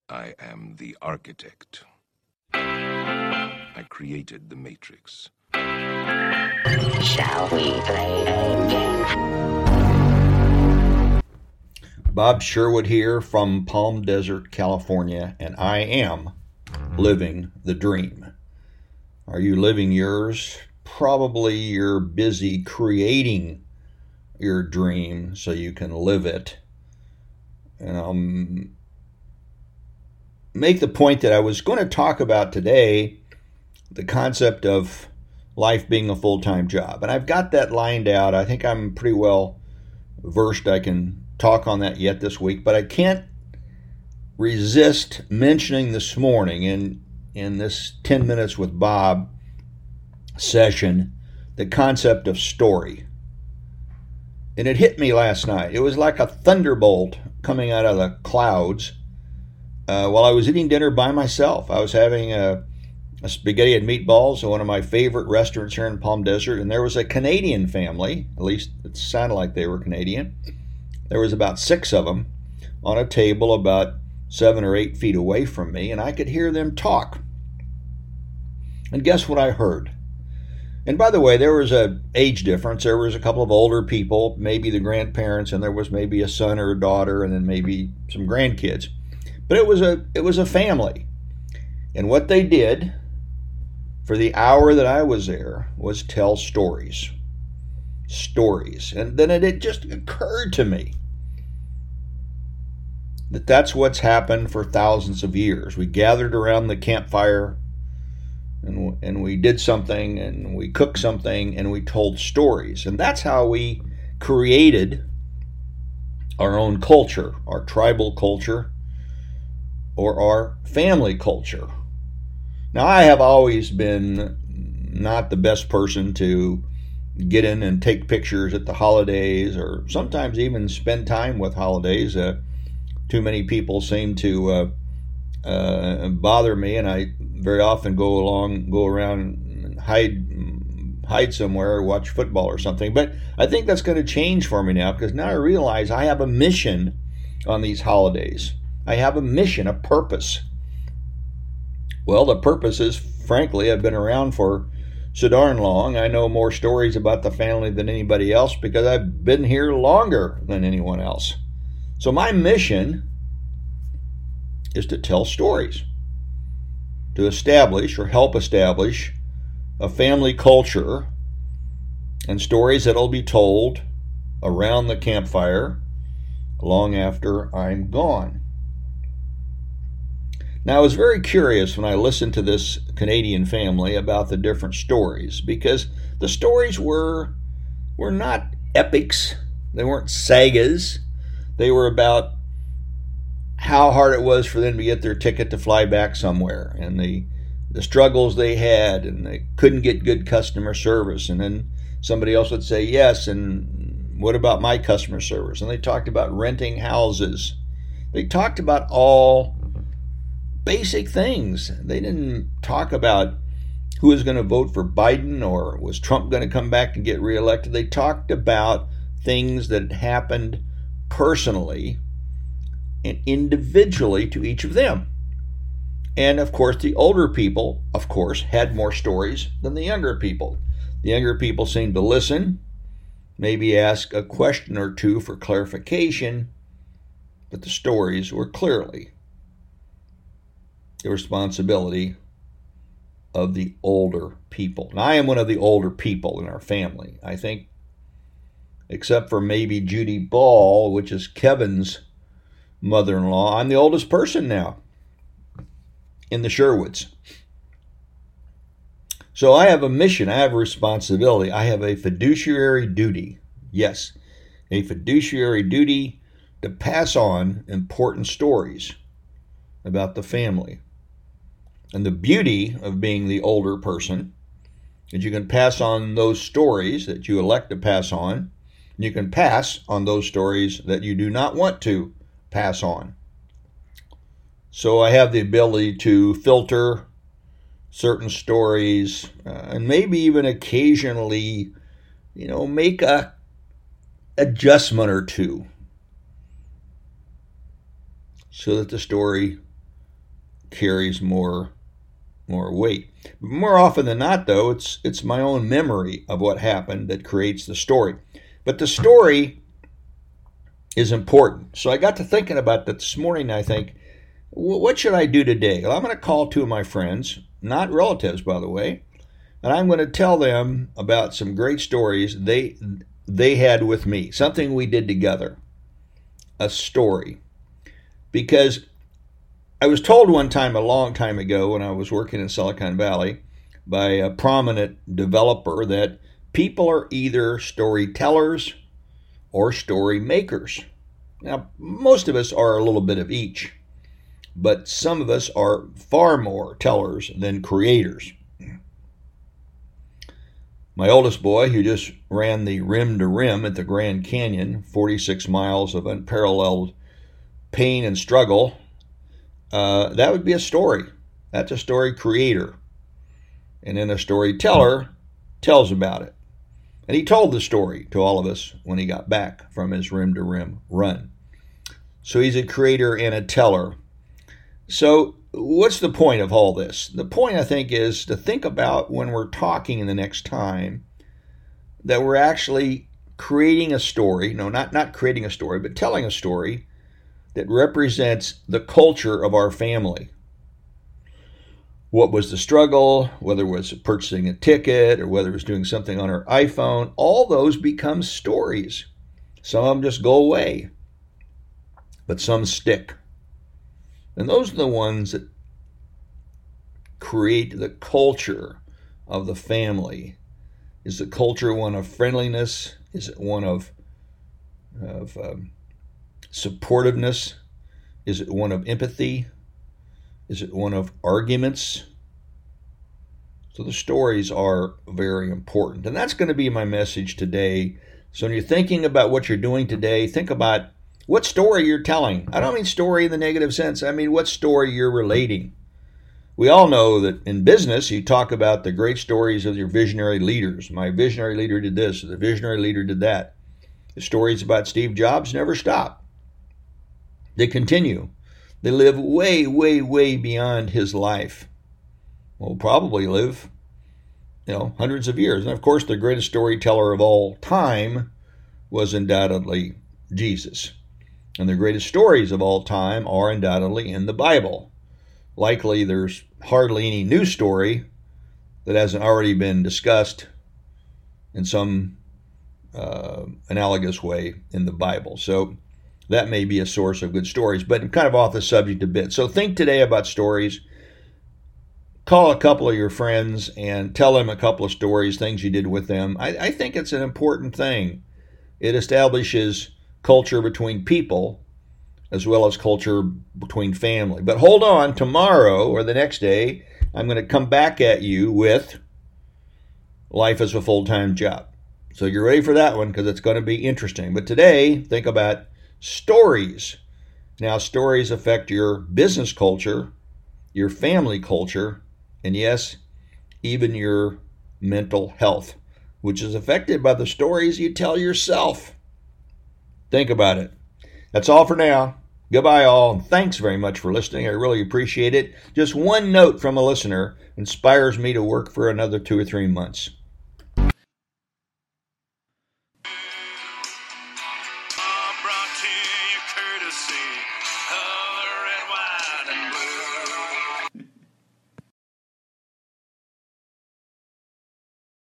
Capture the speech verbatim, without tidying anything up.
I am the architect. I created the Matrix. Shall we play a game? Bob Sherwood here from Palm Desert, California, and I am living the dream. Are you living yours? Probably you're busy creating your dream so you can live it. And I'll make the point that I was going to talk about today, the concept of life being a full-time job. And I've got that lined out. I think I'm pretty well versed. I can talk on that yet this week, but I can't resist mentioning this morning in in this ten minutes with Bob session the concept of story. And it hit me last night. It was like a thunderbolt coming out of the clouds uh, while I was eating dinner by myself. I was having a, a spaghetti and meatballs at one of my favorite restaurants here in Palm Desert, and there was a Canadian family, at least it sounded like they were Canadian. There was about six of them on a table about seven or eight feet away from me, and I could hear them talk. And guess what I heard? And by the way, there was a age difference. There was a couple of older people, maybe the grandparents, and there was maybe a son or a daughter, and then maybe some grandkids. But it was a it was a family. And what they did for the hour that I was there was tell stories. Stories. And then it, it just occurred to me that that's what's happened for thousands of years. We gathered around the campfire and, and we did something and we cooked something and we told stories. And that's how we created our own culture, our tribal culture, or our family culture. Now, I have always been not the best person to get in and take pictures at the holidays or sometimes even spend time with holidays. Uh, too many people seem to uh, uh, bother me, and I very often go along, go around and hide, hide somewhere or watch football or something. But I think that's going to change for me now, because now I realize I have a mission on these holidays. I have a mission, a purpose. Well, the purpose is, frankly, I've been around for so darn long. I know more stories about the family than anybody else because I've been here longer than anyone else. So my mission is to tell stories, to establish or help establish a family culture and stories that'll be told around the campfire long after I'm gone. Now, I was very curious when I listened to this Canadian family about the different stories, because the stories were were not epics. They weren't sagas. They were about how hard it was for them to get their ticket to fly back somewhere, and the the struggles they had, and they couldn't get good customer service. And then somebody else would say, yes, and what about my customer service? And they talked about renting houses. They talked about all basic things. They didn't talk about who was going to vote for Biden or was Trump going to come back and get reelected. They talked about things that had happened personally and individually to each of them. And of course, the older people, of course, had more stories than the younger people. The younger people seemed to listen, maybe ask a question or two for clarification, but the stories were clearly the responsibility of the older people. Now, I am one of the older people in our family. I think, except for maybe Judy Ball, which is Kevin's mother-in-law, I'm the oldest person now in the Sherwoods. So I have a mission, I have a responsibility, I have a fiduciary duty. Yes, a fiduciary duty to pass on important stories about the family. And the beauty of being the older person is you can pass on those stories that you elect to pass on. You can pass on those stories that you do not want to pass on. So I have the ability to filter certain stories uh, and maybe even occasionally, you know, make a adjustment or two so that the story carries more more weight. More often than not, though, it's it's my own memory of what happened that creates the story. But the story is important. So I got to thinking about that this morning. I think, what should I do today? Well, I'm going to call two of my friends, not relatives, by the way, and I'm going to tell them about some great stories they they had with me, something we did together, a story. Because I was told one time, a long time ago, when I was working in Silicon Valley, by a prominent developer, that people are either storytellers or story makers. Now, most of us are a little bit of each, but some of us are far more tellers than creators. My oldest boy, who just ran the rim to rim at the Grand Canyon, forty-six miles of unparalleled pain and struggle, Uh, that would be a story. That's a story creator. And then a storyteller tells about it. And he told the story to all of us when he got back from his rim to rim run. So he's a creator and a teller. So what's the point of all this? The point, I think, is to think about when we're talking the next time that we're actually creating a story. No, not, not creating a story, but telling a story that represents the culture of our family. What was the struggle, whether it was purchasing a ticket or whether it was doing something on our iPhone, all those become stories. Some of them just go away, but some stick. And those are the ones that create the culture of the family. Is the culture one of friendliness? Is it one of, of um, supportiveness? Is it one of empathy? Is it one of arguments? So the stories are very important. And that's going to be my message today. So when you're thinking about what you're doing today, think about what story you're telling. I don't mean story in the negative sense. I mean what story you're relating. We all know that in business, you talk about the great stories of your visionary leaders. My visionary leader did this, or the visionary leader did that. The stories about Steve Jobs never stop. They continue. They live way, way, way beyond his life. Will probably live, you know, hundreds of years. And of course, the greatest storyteller of all time was undoubtedly Jesus. And the greatest stories of all time are undoubtedly in the Bible. Likely, there's hardly any new story that hasn't already been discussed in some uh, analogous way in the Bible. So that may be a source of good stories, but I'm kind of off the subject a bit. So think today about stories. Call a couple of your friends and tell them a couple of stories, things you did with them. I, I think it's an important thing. It establishes culture between people as well as culture between family. But hold on, tomorrow or the next day, I'm going to come back at you with life as a full-time job. So you're ready for that one because it's going to be interesting. But today, think about stories. Now, stories affect your business culture, your family culture, and yes, even your mental health, which is affected by the stories you tell yourself. Think about it. That's all for now. Goodbye, all, and thanks very much for listening. I really appreciate it. Just one note from a listener inspires me to work for another two or three months. Brought to you courtesy of the red, white, and blue.